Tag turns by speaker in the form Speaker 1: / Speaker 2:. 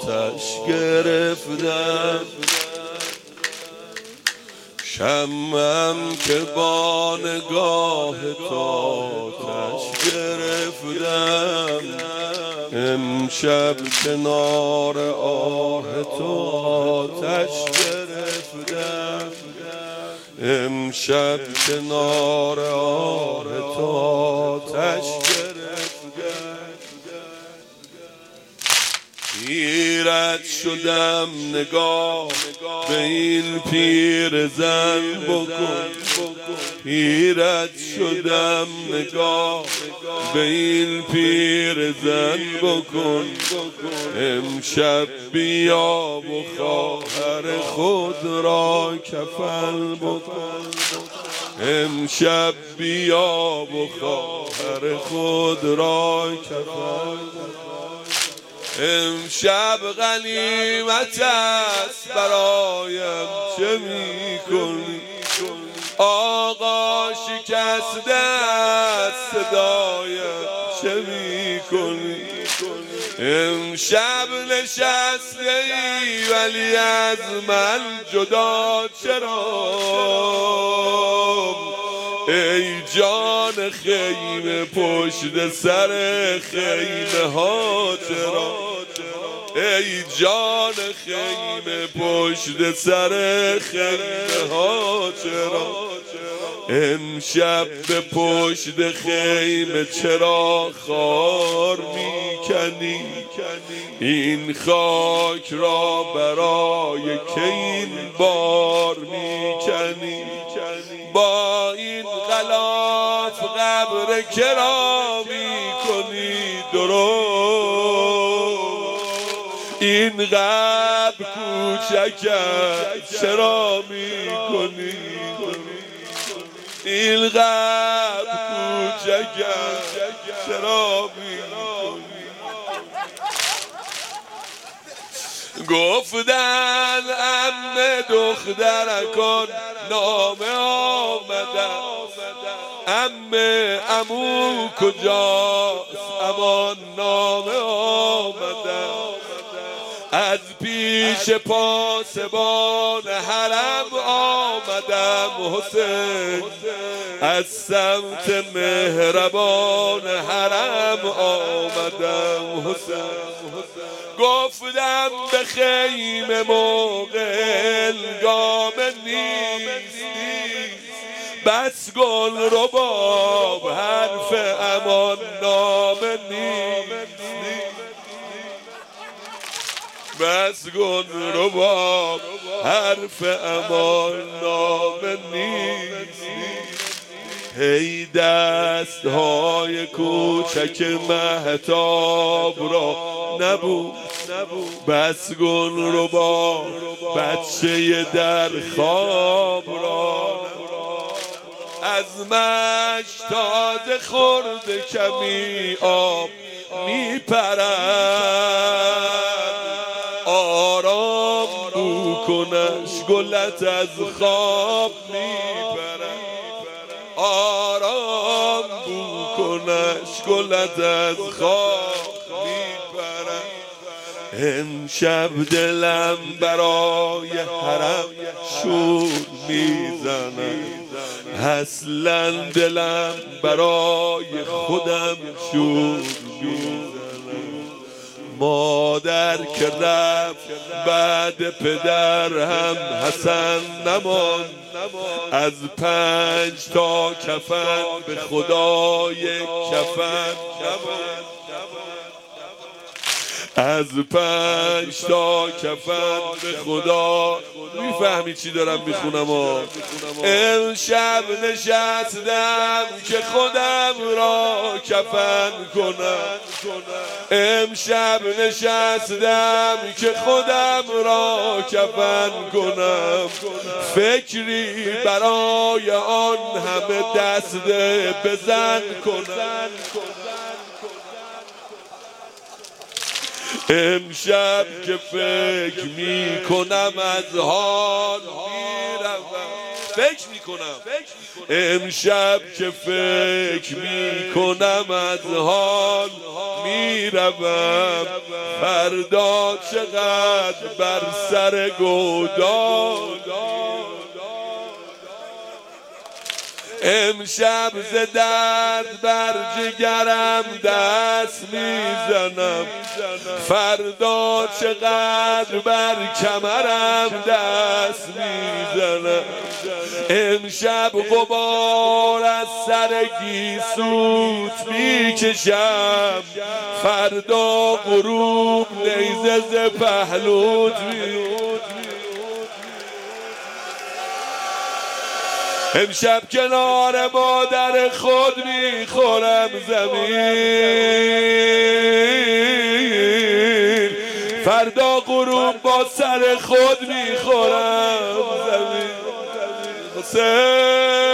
Speaker 1: آتش گرفتم، شمعم که با نگاه تو آتش گرفتم، امشب کنار آه تو آتش گرفتم، امشب کنار آه تو آتش گرفتم. حیرت شدم نگاه به این پیرزن بکن، حیرت شدم نگاه به این پیرزن بکن، امشب بیا و خواهر خود را کفن بکن، امشب بیا و خواهر خود را کفن بکن. امشب غنیمت است برایم چه میکنی، آقا شکسته است صدایم چه میکنی، امشب نشسته ای ولی از من جدا چرا، ای جان خیمه پشت سر خیمه ها چرا، ای جان خیمه پشت سر خیمه ها چرا، امشب به پشت خیمه چرا خار میکنی، این خاک را برای که این بار میکنی، با این غلاف قبر کرا میکنی درست، این قبر کوچک چرا میکنی، این قبر کوچک چرا میکنی. گفتن عمه دخترکان نامه آمدن، عمه عمو کجاست امان نامه آمدن، از پیش پاسبان حرم آمدم حسین، از سمت مهربان حرم آمدم حسین، گفتم به خیمه موقع الگامه نیستی، بس گل رباب حرف امان نامه نیستی، بس گل رباب حرف امان نامه نیستی، هی دستهای کوچک مهتاب را نبود، بس گل رباب بچه در خواب را، از مشت تازه خورده کمی آب میپرد، آرام بو کنش گلت از خواب میپرد، آرام بو کنش گلت از خواب میپرد، امشب دلم برای حرم شور میزند، اصلا دلم برای خودم شور میزند، مادر که رفت بعد پدر هم حسن نماند، از 5 تا کفن به خدای کفن نماند، از 5 تا کفن به خدا. میفهمی چی دارم میخونم ها؟ امشب نشستم که خودم را کفن کنم، امشب نشستم که خودم را کفن کنم، فکری برای آن همه دست بزن کنم، امشب که فکر می کنم از حال می روم، فکر میکنم امشب که فکر میکنم از حال میروم فردا چقدر بر سر گودال امشب ز درد بر جگرم دست میزنم فردا چقدر بر کمرم دست میزنم امشب غبار از سر گیسوت میکشم فردا غروب نیزه ز پهلوت امشب کنار مادر خود میخورم زمین فردا غروب با سر خود میخورم زمین